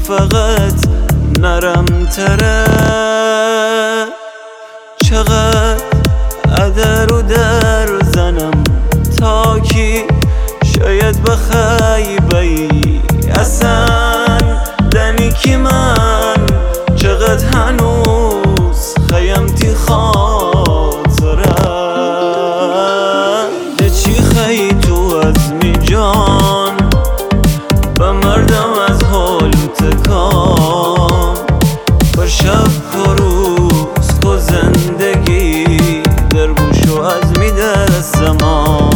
فقط نرم تره. چقدر ادر و در زنم تا کی شاید بخوای بی اصلا دنی که من چقدر هنوز خیم تی خاطره. ده چی خی تو از می جان بمردم از حال و تکان. پر شب و روز تو زندگی در بوشو از می دست زمان.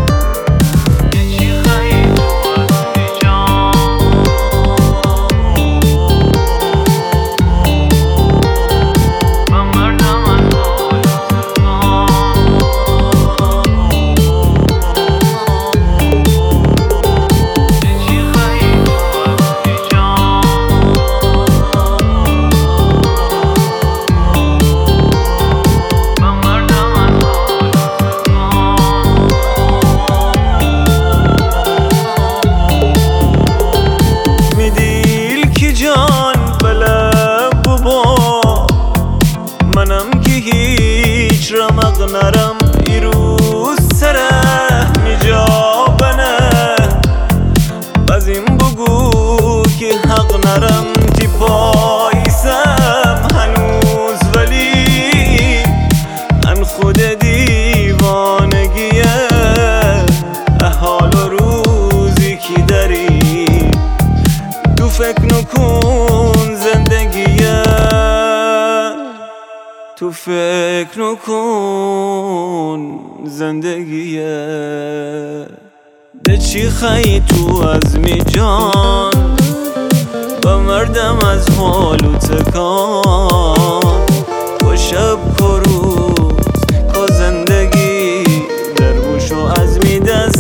منم که هیچ رمق نرم ایروز سره میجا بنه. بازیم بگو که حق نرم تی پایسم هنوز ولی ان خود دیوانگیه حال و روزی که داری تو فکر نکن زندگیه. تو فکر نکن زندگیه. ده چی خی تو از می جان بمردم از حال و تکان. و شب و روز که زندگی در بوشو از می دست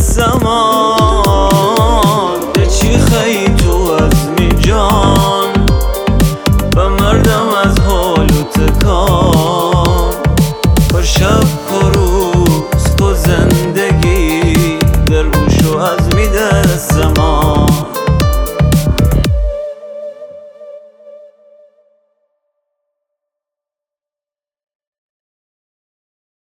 زمان. ده چی خی تو از می جان بمردم از حال و تکان. پر شب و روز تو زندگی در بوشو از می دست زمان.